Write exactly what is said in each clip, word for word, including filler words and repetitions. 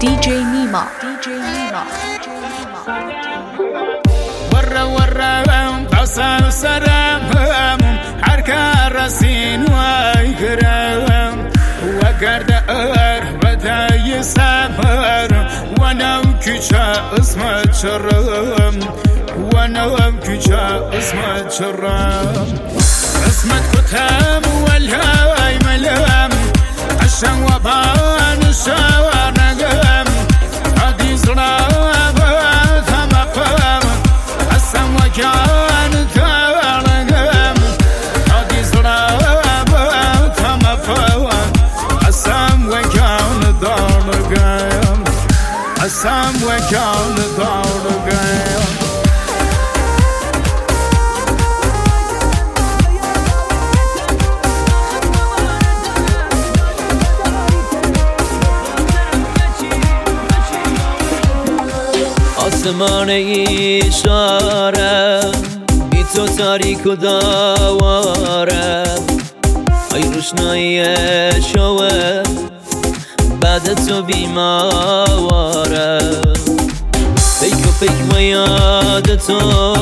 دی جی نیما دی جی نیما ورا ورا قصر سرم هر كرسين ويكرم وقرد ار بداي سفر وانا كيشا اسمه شرم وانا كيشا اسمه شرم اسمه كتاب والهاي ملام عشان وبان الشوار نقم هادي زراب ثمقم السم وكان تارقم هادي زراب ثمقم السم وكان دارقم السم وكان دارقم آسمان اشاره بی تو تاریک و دوارم ای روشنایی شوه بعد تو بیمارم پیک و پیک و یاد تو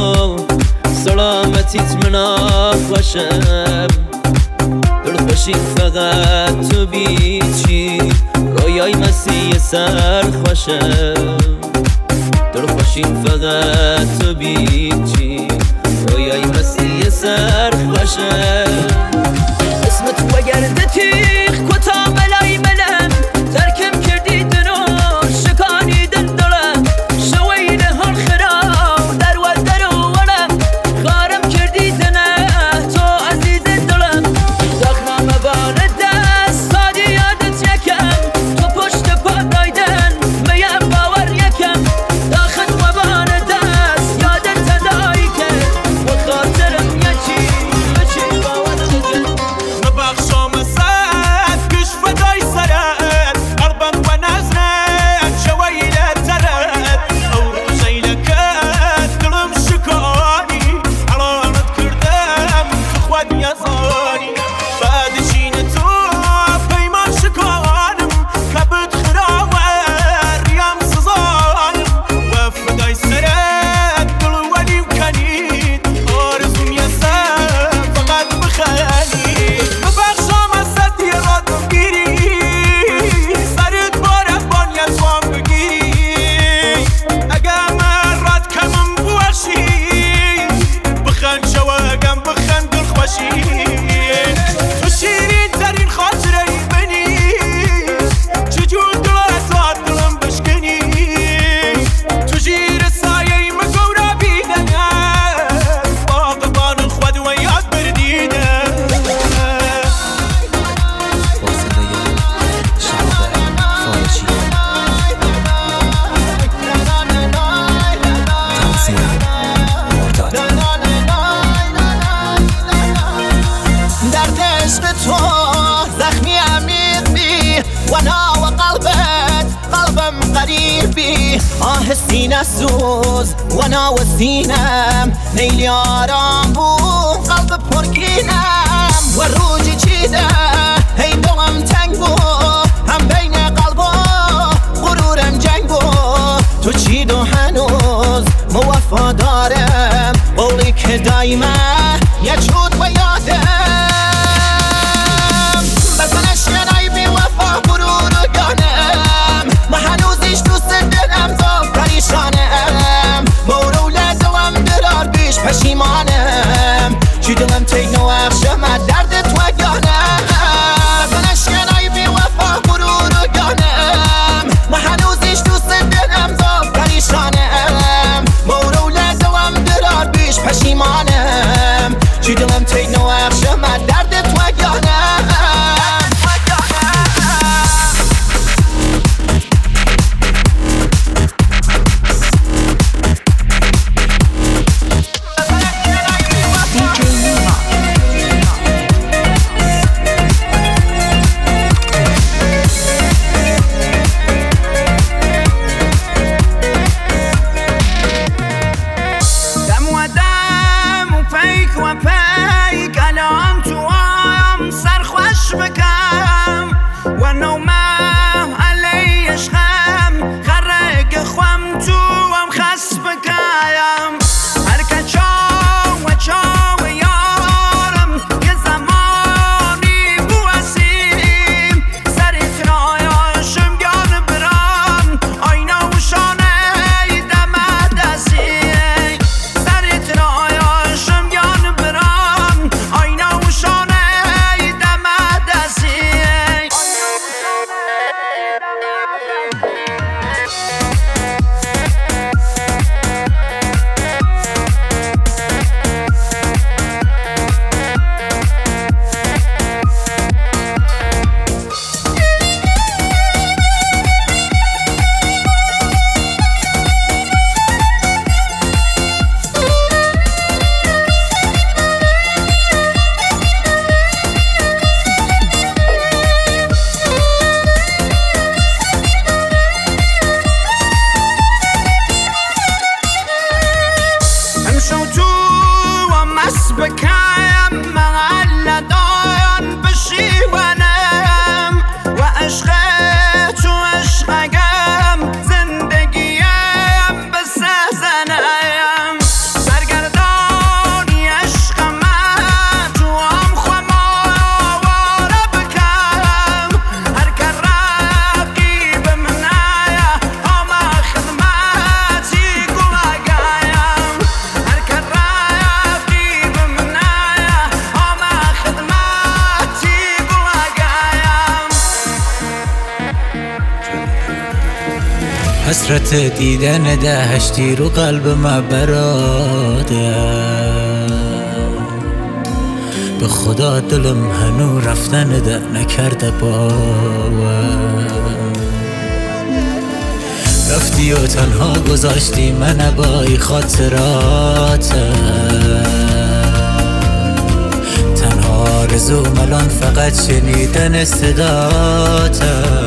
سلامتیت من آخوشم درد باشی فقط تو بیچی رویای مسیح سر خوشم درد باشیم فقط تو بیچی رویای مسیح سر خوشم اسم تو گرده تیخ کتا ملای ملم ترکم کردی دنو شکانی دل دلم شوید هر خرام در و در و ولم خارم کردی دنه تو عزیز دلم داخنام بار دست سادی یادت یکم تو پشت پا دایدن میم باور یکم آه سینه سوز وانا و سینم نیلی آرام بود قلب پرگینم و روجی چیده هی دلم تنگ بود هم بین قلبا غرورم جنگ بود تو چید و هنوز موفادارم قولی که دایما یه چود و یادم بزن اشکنای بی وفا غرور و گانم ما هنوزیش دوست دلم تو پریشانم مورو لدلم درار بیش پشیمانم چی دلم تیگ نو اخشم درد تو گانم بزن اشکنای بی وفا غرور و گانم ما هنوزیش دوست دلم تو پریشانم مورو لدلم درار بیش پشیمانم چی دلم حسرت دیدن دهشتی رو قلب ما براده، به خدا دلم هنو رفتن ده نکرده باور. رفتی و تنها گذاشتی من با ای خاطرات، تنها آرزوم الان فقط شنیدن صدات.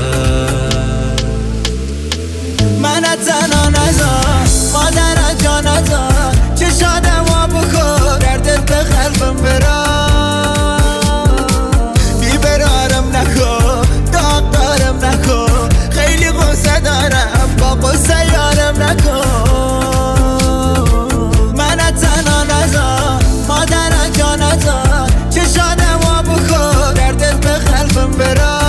من تنها نذار مادر جان نذار، چشادم وا بکن دردت به قلبم برا، بیبرارم نکن داغ دارم نکن، خیلی غصه دارم با غصه یارم نکن. من تنها نذار مادر جان نذار، چشادم وا بکن دردت به قلبم برا،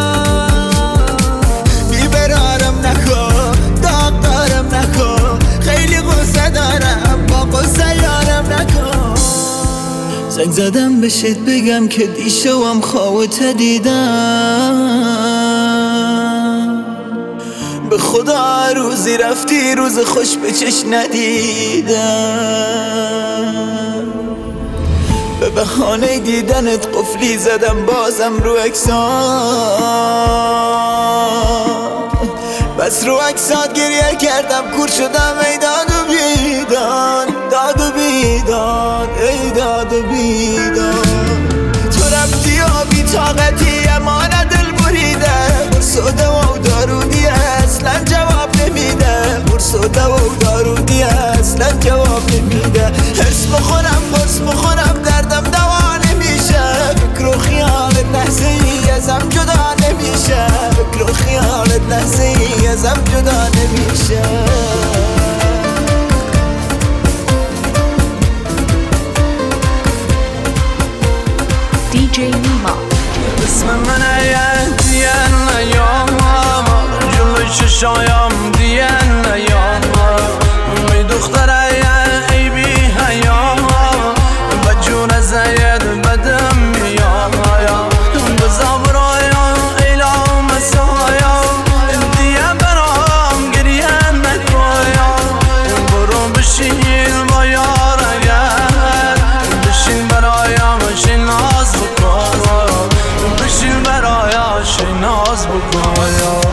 بیبرارم نکن داغ دارم نکن، خیلی غصه دارم با غصه یارم نکن. زنگ زدم بشید بگم که دیشوام خوابت دیدم، به خدا روزی رفتی روز خوش به چش ندیدم، به بهانه دیدنت قفلی زدم بازم رو اکسان، بس رو اکسات گریه کردم کور شدم ای داد و بیداد، داد و بیداد ای داد و بیداد. تو رفتی و بی طاقتی امان دل بریده، قرص و دوا و دارودی اصلا جواب نمیده، قرص و دوا و دارودی اصلا جواب نمیده. حس بخورم قرص بخورم دردم دوا نمیشه، فکر و خیالت لحظه ای ازم جدا نمیشه، فکر و خیالت لحظه ای ازم جدا نمیشه. دی جی نیما. اسم منه دیان نیام، جلوی چشایم دیان نیام، می دختره ای بی حیام، بجون زید بدم میام، بزا برایم ایلام مسایم، دیه برام گریه نکایم، برو بشین با یار اگر، بشین برایم شین ناز بکن، بشین برایم شین ناز بکن.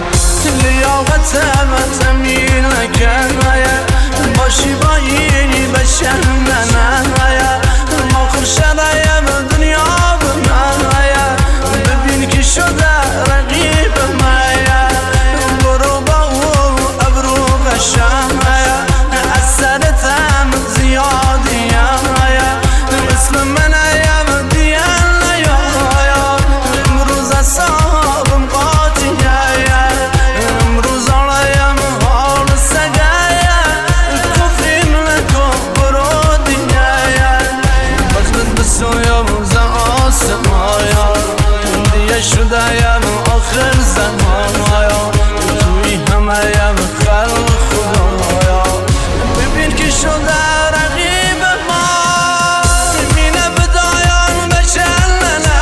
لیاقتم تمیل نکن باشی با اینی بشن نه، ما خورشدایم دنیا به من، ببین که شده رقیب من، برو با او ابرو قشن، از سرتم زیادیم، مثل منیم دیان نیایم، امروز اصابم قاطیه، امروز آرایم حال سگه، کفرین نکن برو دیگه، بخت بسویم ز آسمایم، دیگه شدهیم آخر زمانایم، توی همهیم خلق خدایم، ببین که شده رقیب ما، مینه بدایم بچل نه،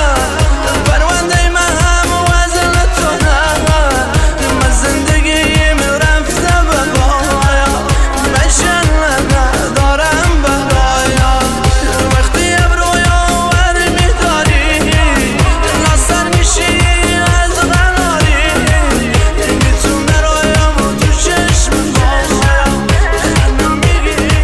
پرونده من هم وزن تو نه، من زندگیم رفته بگایم، بچل نه دارم بگایم، وقتی ابرویم ور میداری، ناصر میشی از غناری، میتونه رایم تو چشم بایم، خندم میگیری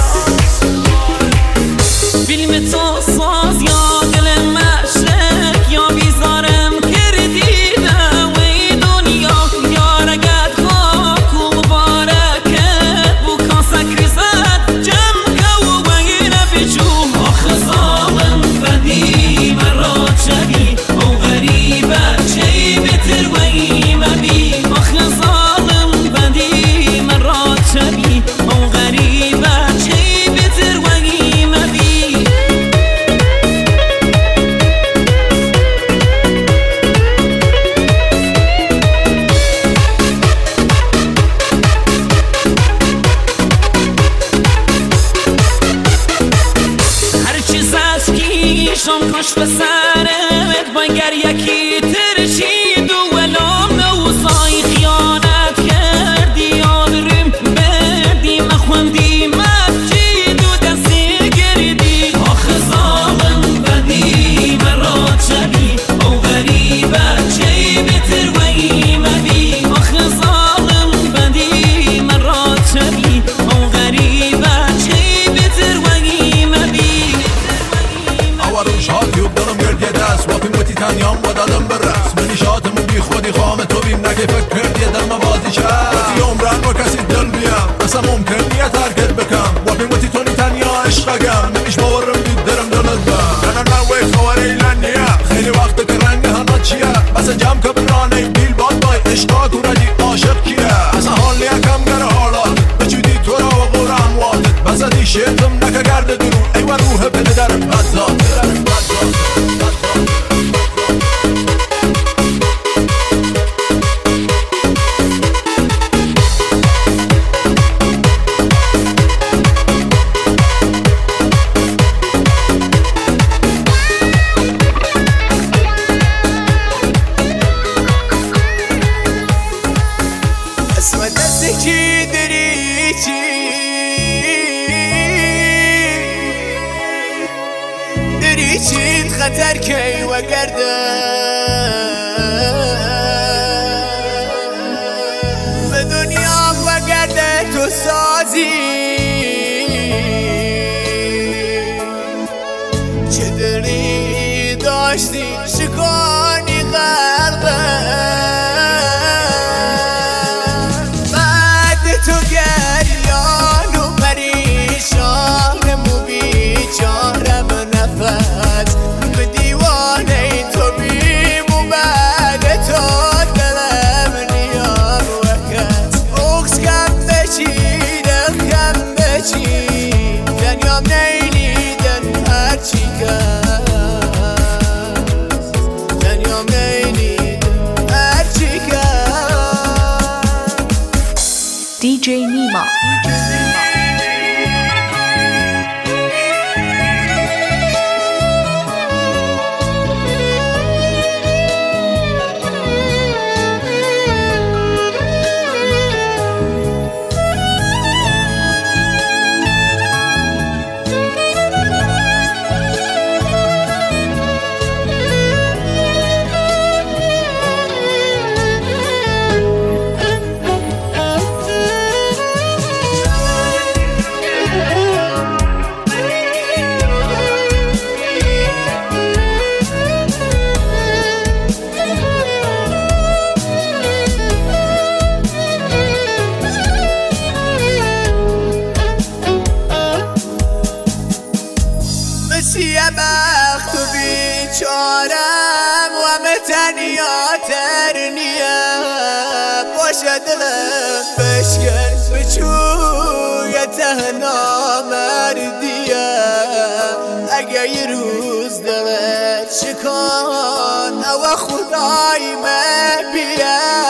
فیلم تو ساز یا دل مشرق یا بیزارم کردیدم ای دنیا، یارگت خاک و مبارکت بو کاسک ریزد جمع که و بگیره بجو. آخه ظالم بدی مرا چبی او غریبه چی بتر و ایمه بی، آخه ظالم بدی مرا چبی او غریبه چی بتر و ایمه بی. هر چیز از کیشم کاش به سرت بگر یکی ترشید و ولام نوزای دلم بازی کرد وقتی عمرم با کسی دل بیم اصلا ممکن نیه ترکت بکم وقتی وقتی تو نی تنیا عشقگم نمیش باورم دید درم دلت بم نه نه نه وی خوار ایلن نیه خیلی وقت که رنگ هنات چیه بس جمع که برانه بیل باد بای عشقا تو ردی عاشق کیه اصلا حال نیه کم گر حالات بچودی تو را و قرآن وادت بس دیشتم نکه گرده درون ای و روح بده درم بزاد دريشين خطر كي وقرده بدنيا وقرده تو سازي چدری داشتی شکانی غربه بعد تو گریان و پریشان مو بیچاره به نفس به دیوانه تو بیم و بعد تو دلم نیام وکت اکس کم بچیدم کم بچید دنیام نیلیدن هرچی کس دنیام نیلیدن هرچی کس دی جی نیما. مسیح بخت و بیچارم و متنیاتر نیم باشه دلم بشکن بچوی تهنا مردیم اگه یه روز دلت شکان و خدای من بیه